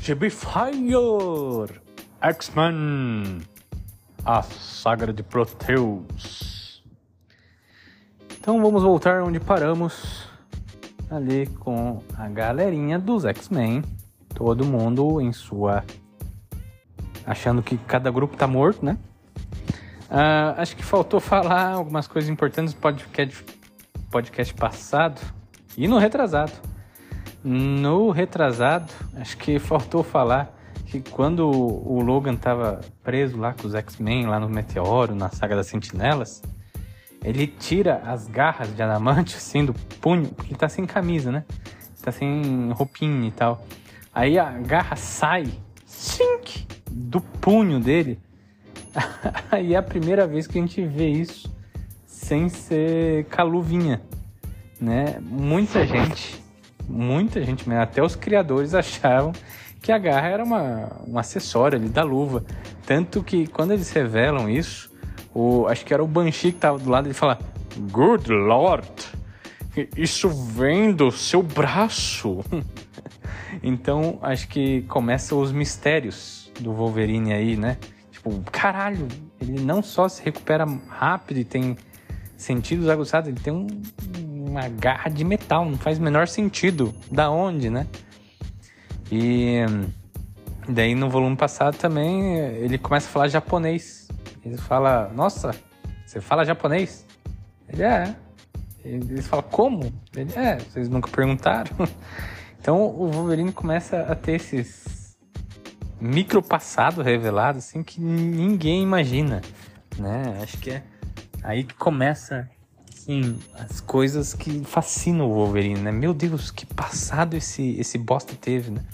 to be fire! X-Men! A saga de Proteus. Então vamos voltar onde paramos. Ali com a galerinha dos X-Men. Todo mundo em sua... achando que cada grupo tá morto, né? Acho que faltou falar algumas coisas importantes do podcast passado e no retrasado. No retrasado, acho que faltou falar que quando o Logan tava preso lá com os X-Men, lá no Meteoro, na saga das Sentinelas, ele tira as garras de adamante, assim, do punho, porque ele tá sem camisa, né? Tá sem roupinha e tal. Aí a garra sai, sink, do punho dele. Aí é a primeira vez que a gente vê isso sem ser com a luvinha, né? Muita gente mesmo, até os criadores achavam que a garra era um acessório ali da luva. Tanto que quando eles revelam isso, acho que era o Banshee que tava do lado, ele fala: "Good Lord, isso vem do seu braço." Então acho que começam os mistérios do Wolverine aí, né? Tipo, caralho, ele não só se recupera rápido e tem sentidos aguçados, ele tem uma garra de metal, não faz o menor sentido. Da onde, né? E daí no volume passado também ele começa a falar japonês. Ele fala: "Nossa, você fala japonês?" Ele é. Eles falam: "Como?" Ele é. Vocês nunca perguntaram? Então o Wolverine começa a ter esses micro-passado revelado assim que ninguém imagina, né? Acho que é aí que começa, assim, as coisas que fascinam o Wolverine, né? Meu Deus, que passado esse bosta teve, né?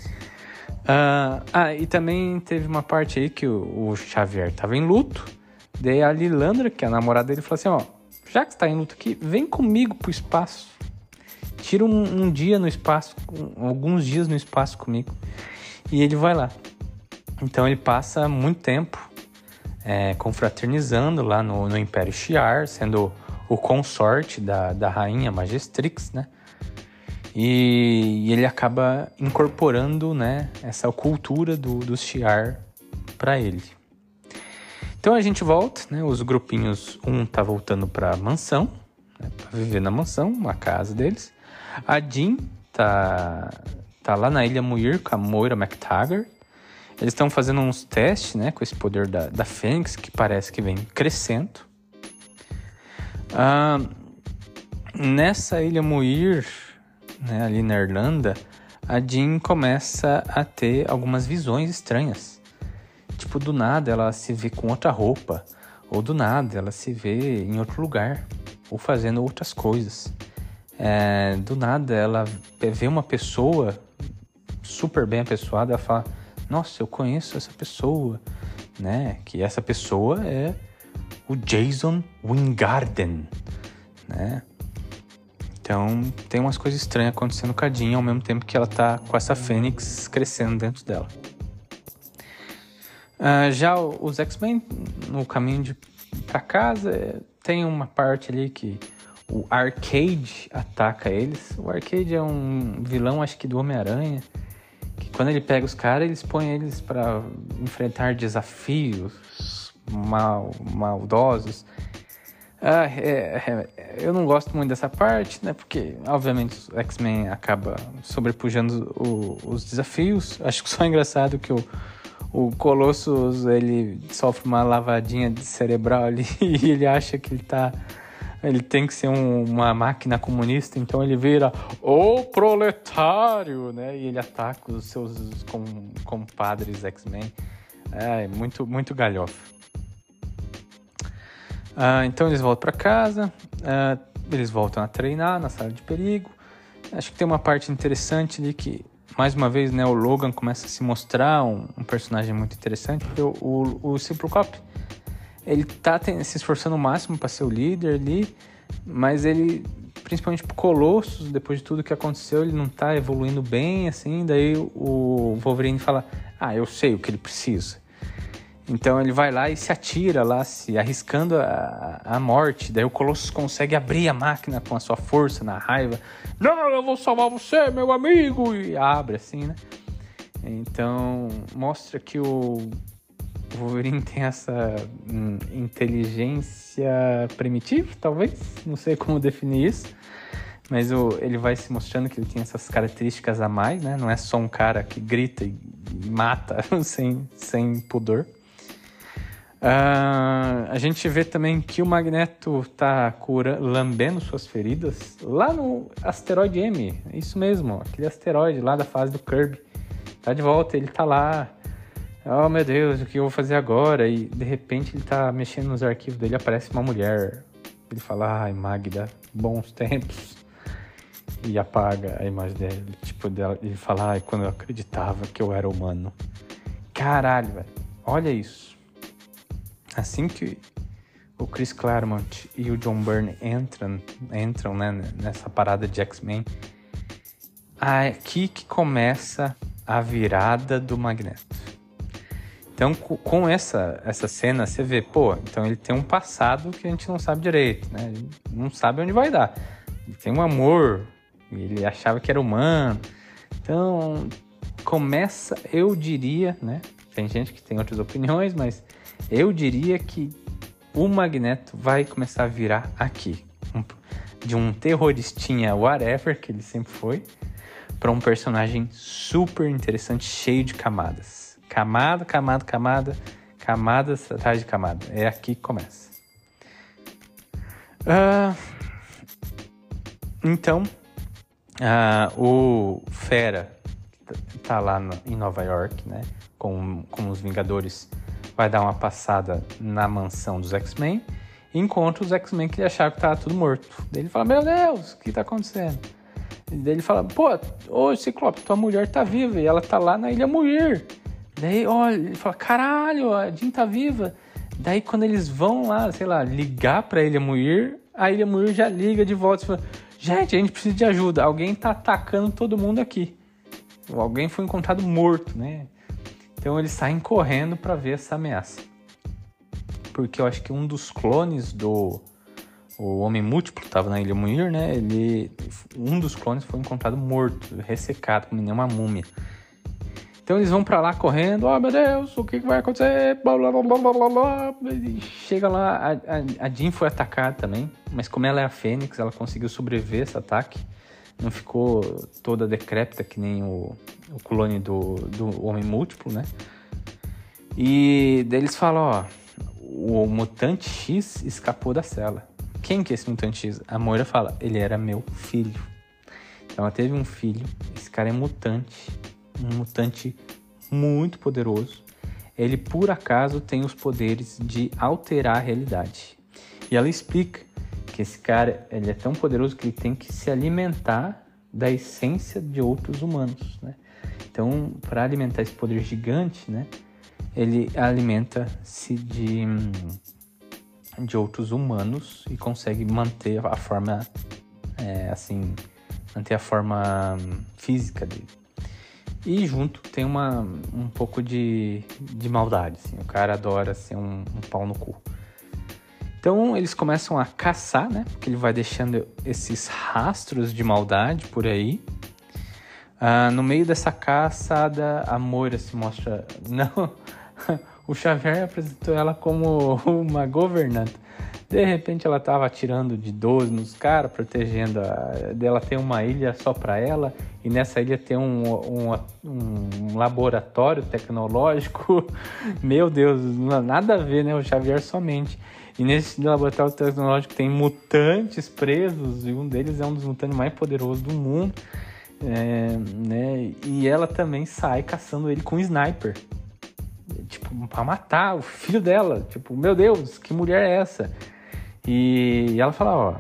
E também teve uma parte aí que o Xavier tava em luto. Daí a Lilandra, que é a namorada dele, falou assim: "Ó, já que você tá em luto aqui, vem comigo pro espaço. Tira um dia no espaço, alguns dias no espaço comigo." E ele vai lá. Então ele passa muito tempo confraternizando lá no Império Shi'ar, sendo o consorte da rainha Magistrix, né? E ele acaba incorporando, né, essa cultura dos Shi'ar para ele. Então a gente volta, né? Os grupinhos, um tá voltando pra mansão, né, pra viver na mansão, na casa deles. A Jean tá lá na Ilha Muir com a Moira MacTaggert. Eles estão fazendo uns testes, né, com esse poder da Fênix, que parece que vem crescendo. Nessa Ilha Muir, né, ali na Irlanda, a Jean começa a ter algumas visões estranhas. Tipo, do nada ela se vê com outra roupa, ou do nada ela se vê em outro lugar, ou fazendo outras coisas. Do nada ela vê uma pessoa super bem apessoada, ela fala: "Nossa, eu conheço essa pessoa", né? Que essa pessoa é o Jason Wyngarden, né? Então tem umas coisas estranhas acontecendo com a Jean ao mesmo tempo que ela tá com essa Fênix crescendo dentro dela. Já os X-Men, no caminho pra casa, tem uma parte ali que o Arcade ataca eles. O Arcade é um vilão, acho que do Homem-Aranha, que quando ele pega os caras, eles põem eles pra enfrentar desafios maldosos. Eu não gosto muito dessa parte, né? Porque, obviamente, o X-Men acaba sobrepujando os desafios. Acho que só é engraçado que o Colossus, ele sofre uma lavadinha de cerebral ali e ele acha que ele tem que ser uma máquina comunista, então ele vira o proletário, né? E ele ataca os seus compadres X-Men. É muito, muito galhofa. Então eles voltam para casa, eles voltam a treinar na sala de perigo. Acho que tem uma parte interessante ali que, mais uma vez, né, o Logan começa a se mostrar um personagem muito interessante, porque o Cipro Cop, ele tá se esforçando o máximo para ser o líder ali, mas ele, principalmente pro Colossus, depois de tudo que aconteceu, ele não tá evoluindo bem, assim. Daí o Wolverine fala: "Eu sei o que ele precisa." Então ele vai lá e se atira lá, se arriscando a morte. Daí o Colossus consegue abrir a máquina com a sua força, na raiva. "Não, eu vou salvar você, meu amigo!" E abre assim, né? Então, mostra que o Wolverine tem essa inteligência primitiva, talvez. Não sei como definir isso. Mas ele vai se mostrando que ele tem essas características a mais, né? Não é só um cara que grita e mata sem pudor. A gente vê também que o Magneto tá lambendo suas feridas lá no asteroide M. Isso mesmo, aquele asteroide lá da fase do Kirby. Tá de volta, ele tá lá. Oh, meu Deus, o que eu vou fazer agora? E, de repente, ele tá mexendo nos arquivos dele, aparece uma mulher. Ele fala, ai, Magda, bons tempos. E apaga a imagem dele. Tipo, ele fala, ai, quando eu acreditava que eu era humano. Caralho, velho. Olha isso. Assim que o Chris Claremont e o John Byrne entram, né, nessa parada de X-Men, aqui que começa a virada do Magneto. Então, com essa cena, você vê, então ele tem um passado que a gente não sabe direito, né? Ele não sabe onde vai dar. Ele tem um amor, ele achava que era humano. Então, começa, eu diria, né? Tem gente que tem outras opiniões, mas eu diria que o Magneto vai começar a virar aqui. De um terroristinha whatever, que ele sempre foi, para um personagem super interessante, cheio de camadas. Camadas atrás de camada. É aqui que começa. Então, o Fera tá lá em Nova York, né? Com os Vingadores, vai dar uma passada na mansão dos X-Men e encontra os X-Men que ele achava que tava tudo morto. Daí ele fala, meu Deus, o que tá acontecendo? E daí ele fala, ô Ciclope, tua mulher tá viva e ela tá lá na Ilha Muir. Daí, olha, ele fala, caralho, a Jean tá viva. Daí quando eles vão lá, sei lá, ligar pra Ilha Muir, a Ilha Muir já liga de volta e fala, gente, a gente precisa de ajuda, alguém tá atacando todo mundo aqui. Alguém foi encontrado morto, né? Então eles saem correndo pra ver essa ameaça. Porque eu acho que um dos clones o Homem Múltiplo tava na Ilha Muir, né? Um dos clones foi encontrado morto, ressecado, como nem uma múmia. Então eles vão pra lá correndo, meu Deus, o que vai acontecer? Blá, blá, blá, blá, blá, blá. E chega lá, a Jean foi atacada também, mas como ela é a Fênix, ela conseguiu sobreviver a esse ataque. Não ficou toda decrépita que nem o clone do Homem Múltiplo, né? E daí eles falam, o Mutante X escapou da cela. Quem que é esse Mutante X? A Moira fala, ele era meu filho. Então ela teve um filho, esse cara é mutante. Um mutante muito poderoso. Ele, por acaso, tem os poderes de alterar a realidade. E ela explica que esse cara ele é tão poderoso que ele tem que se alimentar da essência de outros humanos, né? Então, para alimentar esse poder gigante, né, ele alimenta-se de outros humanos e consegue manter a forma, manter a forma física dele. E junto tem um pouco de maldade, assim. O cara adora ser um pau no cu. Então eles começam a caçar, né? Porque ele vai deixando esses rastros de maldade por aí. No meio dessa caçada, a Moira se mostra... Não, o Xavier apresentou ela como uma governanta. De repente ela tava atirando de 12 nos caras, protegendo ela tem uma ilha só para ela, e nessa ilha tem um laboratório tecnológico. Meu Deus, nada a ver, né? O Xavier somente. E nesse laboratório tecnológico tem mutantes presos, e um deles é um dos mutantes mais poderosos do mundo. Né? E ela também sai caçando ele com um sniper. Tipo, pra matar o filho dela. Tipo, meu Deus, que mulher é essa? E ela fala,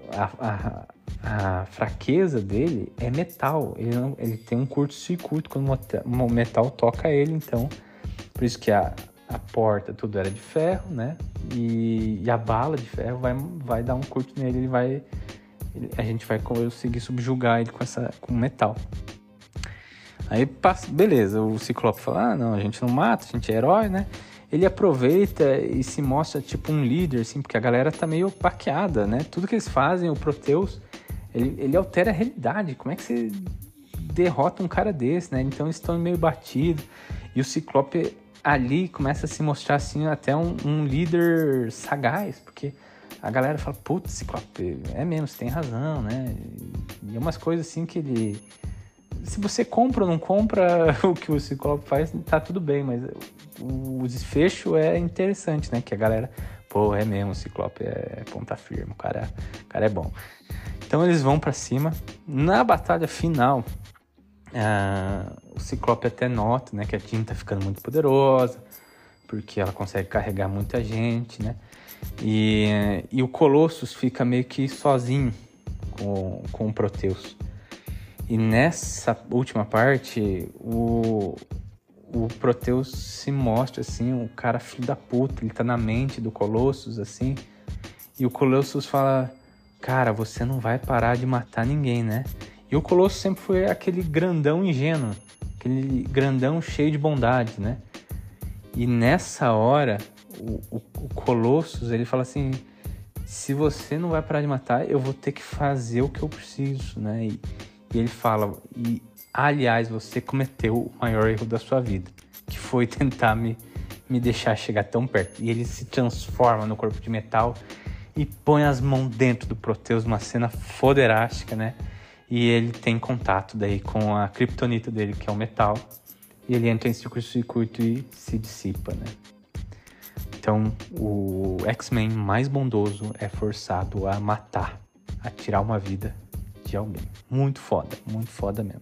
a fraqueza dele é metal. Ele tem um curto-circuito quando o metal toca ele, então. Por isso que a porta, tudo era de ferro, né? E a bala de ferro vai dar um curto nele, a gente vai conseguir subjugar ele com metal. Aí, beleza, o Ciclope fala, não, a gente não mata, a gente é herói, né? Ele aproveita e se mostra tipo um líder, assim, porque a galera tá meio baqueada, né? Tudo que eles fazem, o Proteus, ele altera a realidade. Como é que você derrota um cara desse, né? Então eles estão meio batidos. E o Ciclope ali começa a se mostrar assim até um líder sagaz, porque a galera fala, putz, Ciclope, é mesmo, você tem razão, né? E é umas coisas assim que ele... Se você compra ou não compra o que o Ciclope faz, tá tudo bem, mas o desfecho é interessante, né? Que a galera, pô, é mesmo, o Ciclope é ponta firme, o cara é bom. Então eles vão pra cima. Na batalha final, o Ciclope até nota, né, que a Jean tá ficando muito poderosa, porque ela consegue carregar muita gente, né? E o Colossus fica meio que sozinho com o Proteus. E nessa última parte, o Proteus se mostra, assim, um cara filho da puta. Ele tá na mente do Colossus, assim. E o Colossus fala, cara, você não vai parar de matar ninguém, né? E o Colossus sempre foi aquele grandão ingênuo. Aquele grandão cheio de bondade, né? E nessa hora, o Colossus, ele fala assim, se você não vai parar de matar, eu vou ter que fazer o que eu preciso, né? E ele fala, aliás, você cometeu o maior erro da sua vida, que foi tentar me deixar chegar tão perto. E ele se transforma no corpo de metal e põe as mãos dentro do Proteus, uma cena foderástica, né? E ele tem contato daí com a kryptonita dele, que é o metal. E ele entra em circuito e se dissipa, né? Então, o X-Men mais bondoso é forçado a matar, a tirar uma vida de alguém. Muito foda mesmo.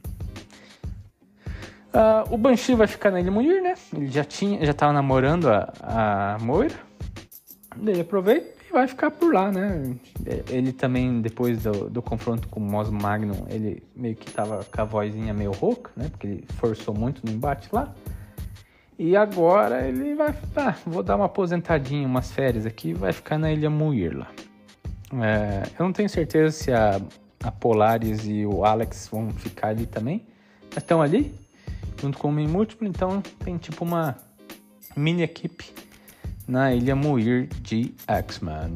O Banshee vai ficar na Ilha Muir, né? Ele já tava namorando a Moira. Ele aproveita e vai ficar por lá, né? Ele também, depois do confronto com o Mos Magnum, ele meio que tava com a vozinha meio rouca, né? Porque ele forçou muito no embate lá. E agora ele vai... vou dar uma aposentadinha, umas férias aqui e vai ficar na Ilha Muir lá. Eu não tenho certeza se a Polaris e o Alex vão ficar ali também. Mas estão ali, junto com o Homem Múltiplo. Então tem tipo uma mini equipe na Ilha Muir de X-Men.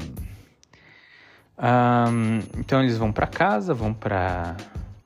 Então eles vão para casa, vão para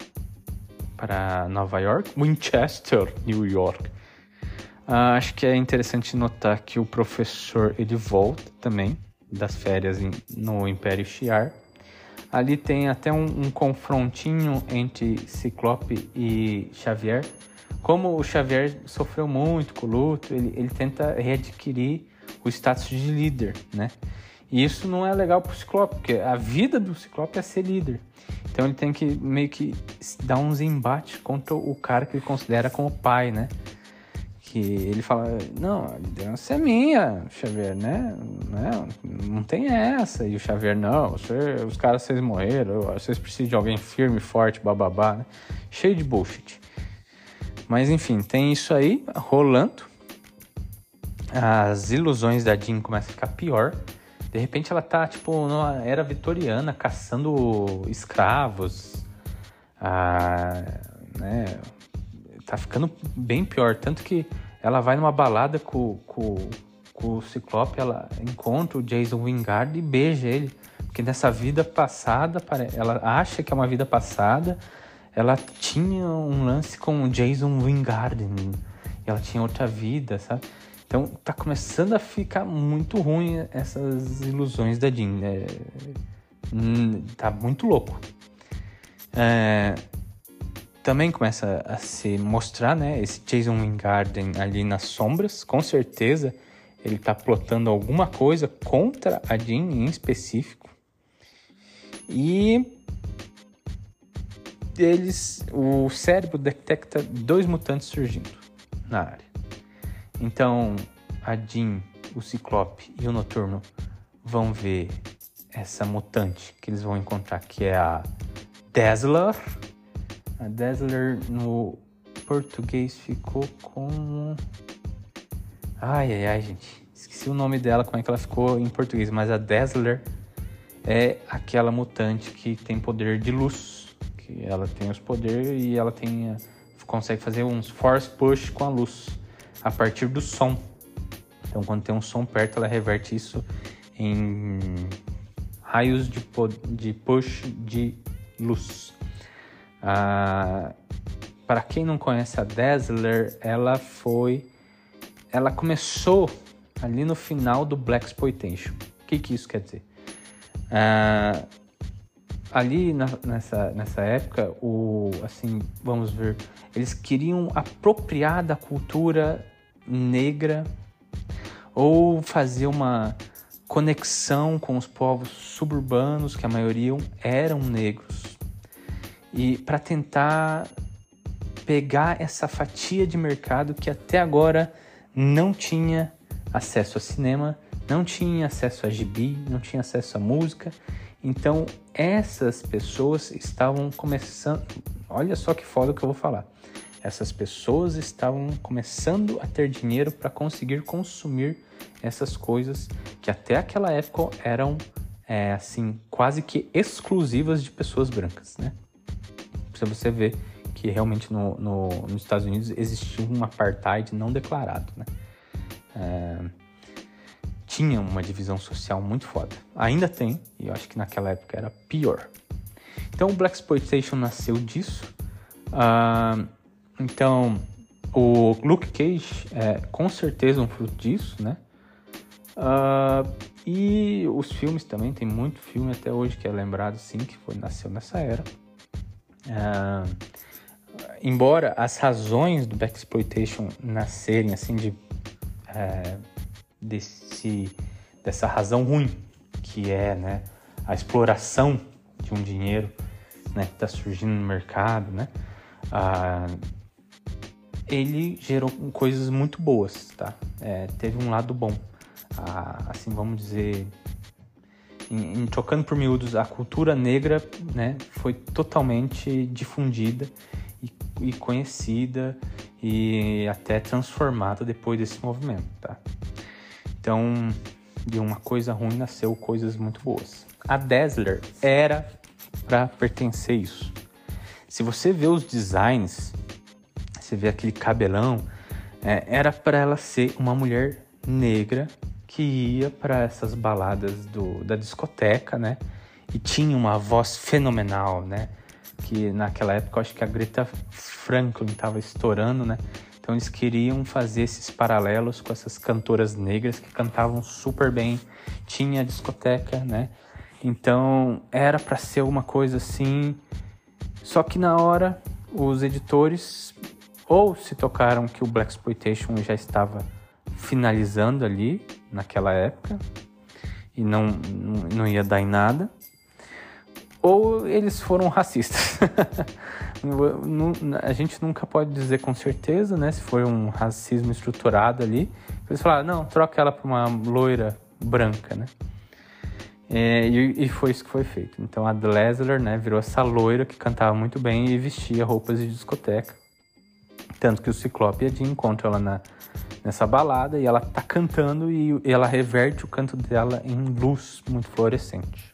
Nova York, Winchester, New York. Acho que é interessante notar que o professor ele volta também das férias no Império Shi'ar. Ali tem até um confrontinho entre Ciclope e Xavier. Como o Xavier sofreu muito com o luto, ele tenta readquirir o status de líder, né? E isso não é legal pro Ciclope, porque a vida do Ciclope é ser líder. Então ele tem que meio que dar uns embates contra o cara que ele considera como pai, né? Que ele fala, não, a liderança é minha, Xavier, né? Não tem essa. E o Xavier, não, os caras, vocês morreram, vocês precisam de alguém firme, forte, bababá, né? Cheio de bullshit. Mas enfim, tem isso aí rolando. As ilusões da Jean começam a ficar pior. De repente ela tá, tipo, numa era vitoriana, caçando escravos. Né? Tá ficando bem pior. Tanto que ela vai numa balada com o Ciclope, ela encontra o Jason Wingard e beija ele. Porque nessa vida passada, ela acha que é uma vida passada, ela tinha um lance com o Jason Wingard. E ela tinha outra vida, sabe? Então tá começando a ficar muito ruim essas ilusões da Jean. Tá muito louco. Também começa a se mostrar, né, esse Jason Wingard ali nas sombras. Com certeza ele tá plotando alguma coisa contra a Jean em específico. E o cérebro detecta 2 mutantes surgindo na área. Então, a Jean, o Ciclope e o Noturno vão ver essa mutante que eles vão encontrar, que é a Dazzler. A Dazzler no português ficou com... Ai, gente. Esqueci o nome dela, como é que ela ficou em português. Mas a Dazzler é aquela mutante que tem poder de luz. Que ela tem os poderes e ela consegue fazer uns force push com a luz a partir do som. Então, quando tem um som perto, ela reverte isso em raios de push de luz. para quem não conhece a Dazzler, ela começou ali no final do Blaxploitation. O que isso quer dizer? Ali nessa época, assim, vamos ver, eles queriam apropriar da cultura negra ou fazer uma conexão com os povos suburbanos, que a maioria eram negros, e para tentar pegar essa fatia de mercado que até agora não tinha acesso a cinema, não tinha acesso a gibi, não tinha acesso a música. Então, essas pessoas estavam começando... Olha só que foda o que eu vou falar. Essas pessoas estavam começando a ter dinheiro para conseguir consumir essas coisas que até aquela época eram, assim, quase que exclusivas de pessoas brancas, né? Pra você ver que realmente nos Estados Unidos existia um apartheid não declarado, né? Tinha uma divisão social muito foda. Ainda tem, e eu acho que naquela época era pior. Então o Blaxploitation nasceu disso. Então o Luke Cage é com certeza um fruto disso, né? E os filmes também, tem muito filme até hoje que é lembrado assim, que nasceu nessa era. Embora as razões do Blaxploitation nascerem assim dessa razão ruim, que é, né, a exploração de um dinheiro, né, que está surgindo no mercado, né, ele gerou coisas muito boas, tá? Teve um lado bom, assim, vamos dizer, trocando por miúdos, a cultura negra, né, foi totalmente difundida e conhecida e até transformada depois desse movimento, tá? Então, de uma coisa ruim nasceu coisas muito boas. A Dazzler era para pertencer a isso. Se você vê os designs, você vê aquele cabelão, era para ela ser uma mulher negra que ia para essas baladas da discoteca, né? E tinha uma voz fenomenal, né? Que naquela época eu acho que a Greta Franklin estava estourando, né? Então eles queriam fazer esses paralelos com essas cantoras negras que cantavam super bem, tinha discoteca, né? Então era para ser uma coisa assim, só que na hora os editores ou se tocaram que o Blaxploitation já estava finalizando ali naquela época e não ia dar em nada, ou eles foram racistas. A gente nunca pode dizer com certeza, né, se foi um racismo estruturado ali. Eles falaram, não, troca ela por uma loira branca, né? E foi isso que foi feito. Então a Dazzler, né, virou essa loira que cantava muito bem e vestia roupas de discoteca. Tanto que o Ciclope e a Jean encontram ela nessa balada e ela tá cantando e ela reverte o canto dela em luz muito fluorescente.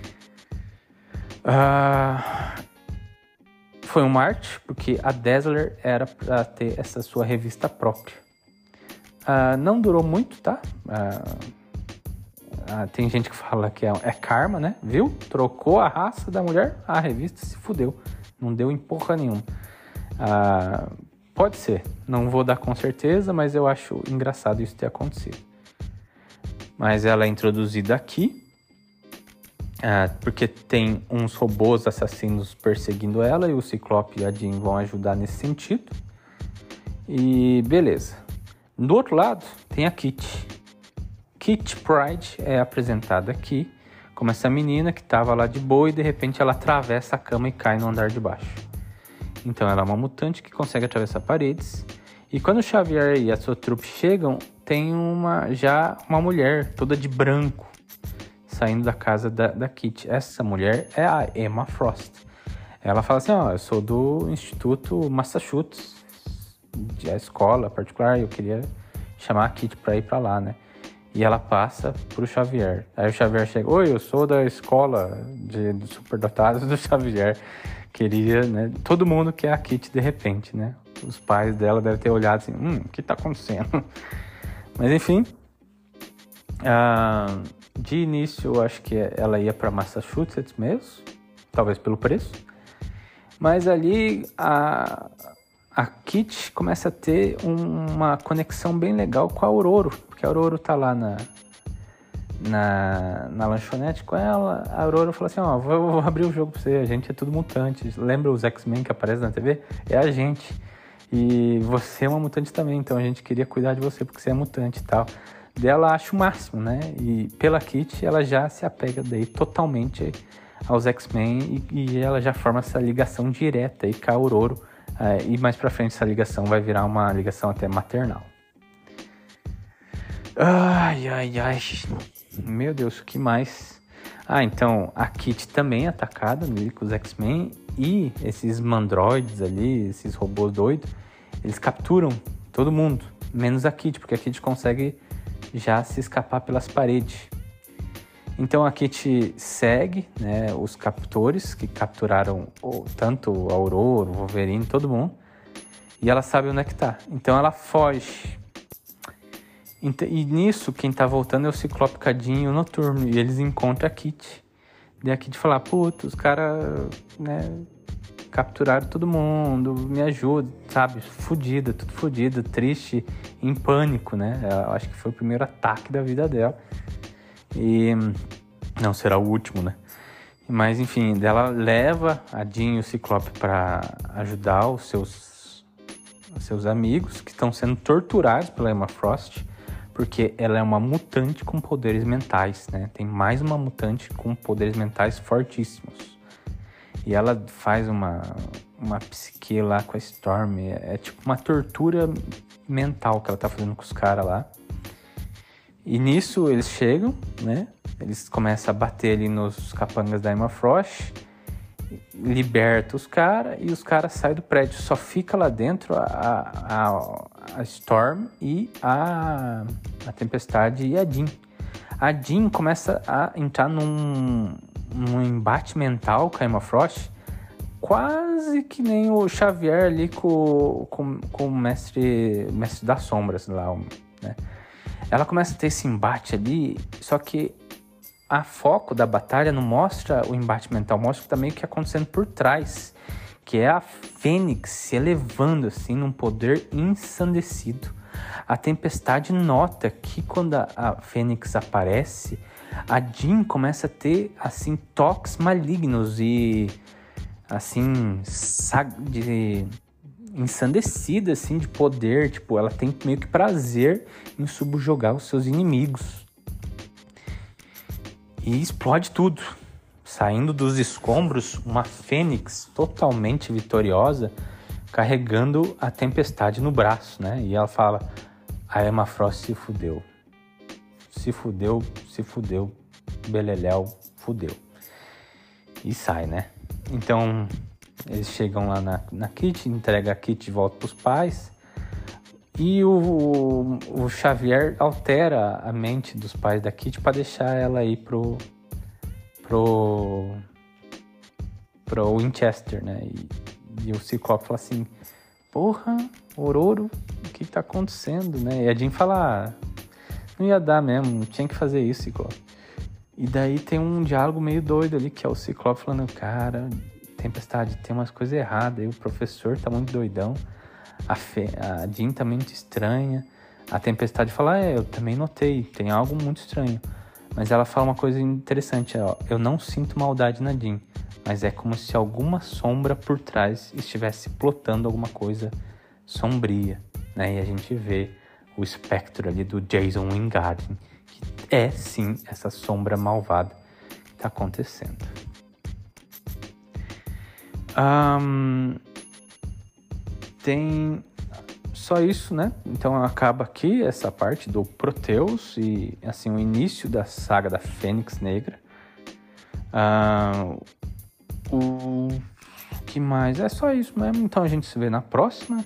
Foi um marketing, porque a Dazzler era para ter essa sua revista própria. Não durou muito, tá? Tem gente que fala que é karma, né? Viu? Trocou a raça da mulher, a revista se fudeu. Não deu em porra nenhuma. Pode ser, não vou dar com certeza, mas eu acho engraçado isso ter acontecido. Mas ela é introduzida aqui, porque tem uns robôs assassinos perseguindo ela e o Ciclope e a Jean vão ajudar nesse sentido. E beleza. Do outro lado tem a Kitty. Kitty Pryde é apresentada aqui como essa menina que estava lá de boa e de repente ela atravessa a cama e cai no andar de baixo. Então ela é uma mutante que consegue atravessar paredes. E quando o Xavier e a sua trupe chegam, tem já uma mulher toda de branco saindo da casa da Kitty. Essa mulher é a Emma Frost. Ela fala assim, eu sou do Instituto Massachusetts, a escola particular, eu queria chamar a Kitty pra ir pra lá, né? E ela passa pro Xavier. Aí o Xavier chega, oi, eu sou da escola de superdotados do Xavier. Queria, né? Todo mundo quer a Kitty de repente, né? Os pais dela devem ter olhado assim, o que tá acontecendo? Mas enfim, de início eu acho que ela ia para Massachusetts mesmo, talvez pelo preço. Mas ali a Kitty começa a ter uma conexão bem legal com a Ororo, porque a Ororo tá lá na lanchonete com ela. A Aurora falou assim, vou abrir o jogo pra você, a gente é tudo mutante. Lembra os X-Men que aparecem na TV? É a gente. E você é uma mutante também, então a gente queria cuidar de você porque você é mutante e tal. Daí ela acha o máximo, né? E pela Kitty ela já se apega daí totalmente aos X-Men e ela já forma essa ligação direta aí com a Aurora. E mais pra frente essa ligação vai virar uma ligação até maternal. Ai. Meu Deus, o que mais? Então, a Kitty também é atacada ali com os X-Men e esses mandroides ali, esses robôs doidos, eles capturam todo mundo, menos a Kitty, porque a Kitty consegue já se escapar pelas paredes. Então a Kitty segue, né, os captores que capturaram tanto a Aurora, o Wolverine, todo mundo, e ela sabe onde é que tá. Então ela foge. E nisso, quem tá voltando é o Ciclope, Cadinho e o Noturno. E eles encontram a Kitty. E a Kitty fala, os caras, né, capturaram todo mundo, me ajuda, sabe? Tudo fodida, triste, em pânico, né? Eu acho que foi o primeiro ataque da vida dela. E não será o último, né? Mas, enfim, ela leva a Jean e o Ciclope pra ajudar os seus amigos que estão sendo torturados pela Emma Frost. Porque ela é uma mutante com poderes mentais, né? Tem mais uma mutante com poderes mentais fortíssimos. E ela faz uma psique lá com a Storm. É tipo uma tortura mental que ela tá fazendo com os caras lá. E nisso eles chegam, né? Eles começam a bater ali nos capangas da Emma Frost. Liberta os caras e os caras saem do prédio. Só fica lá dentro a Storm e a Tempestade e a Jean. A Jean começa a entrar num embate mental com a Emma Frost, quase que nem o Xavier ali com o mestre das sombras lá, né? Ela começa a ter esse embate ali, só que a foco da batalha não mostra o embate mental, mostra também o que está acontecendo por trás, que é a Fênix se elevando assim num poder ensandecido. A Tempestade nota que quando a Fênix aparece, a Jean começa a ter assim toques malignos e assim ensandecida assim de poder, tipo, ela tem meio que prazer em subjugar os seus inimigos. E explode tudo. Saindo dos escombros, uma Fênix totalmente vitoriosa, carregando a Tempestade no braço, né? E ela fala, a Emma Frost se fudeu. Se fudeu, beleléu, fudeu. E sai, né? Então, eles chegam lá na Kitty, entrega a Kitty de volta pros pais. E o Xavier altera a mente dos pais da Kitty para deixar ela ir pro Winchester, né? E o Ciclope fala assim, porra, Ororo, o que tá acontecendo, né? E a Jean fala, não ia dar mesmo, tinha que fazer isso, Ciclope. E daí tem um diálogo meio doido ali, que é o Ciclope falando, cara, Tempestade, tem umas coisas erradas, aí o professor tá muito doidão. A Jean tá muito estranha. A Tempestade fala, eu também notei, tem algo muito estranho. Mas ela fala uma coisa interessante, eu não sinto maldade na Jean, mas é como se alguma sombra por trás estivesse plotando alguma coisa sombria, né? E a gente vê o espectro ali do Jason Wingardium, que é sim essa sombra malvada que tá acontecendo. Tem só isso, né? Então acaba aqui essa parte do Proteus e assim o início da saga da Fênix Negra. O que mais? É só isso mesmo. Então a gente se vê na próxima.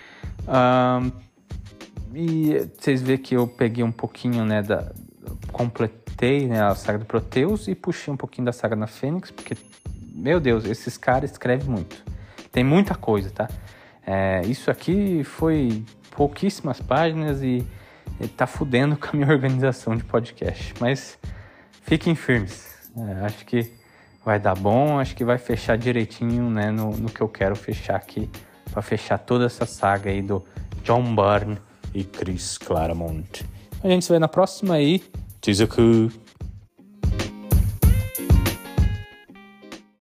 E vocês veem que eu peguei um pouquinho, né, completei, né, a saga do Proteus e puxei um pouquinho da saga da Fênix, porque, meu Deus, esses caras escrevem muito. Tem muita coisa, tá? Isso aqui foi pouquíssimas páginas e tá fudendo com a minha organização de podcast. Mas fiquem firmes. Acho que vai dar bom, acho que vai fechar direitinho, né, no que eu quero fechar aqui para fechar toda essa saga aí do John Byrne e Chris Claremont. A gente se vê na próxima aí. Tizuku!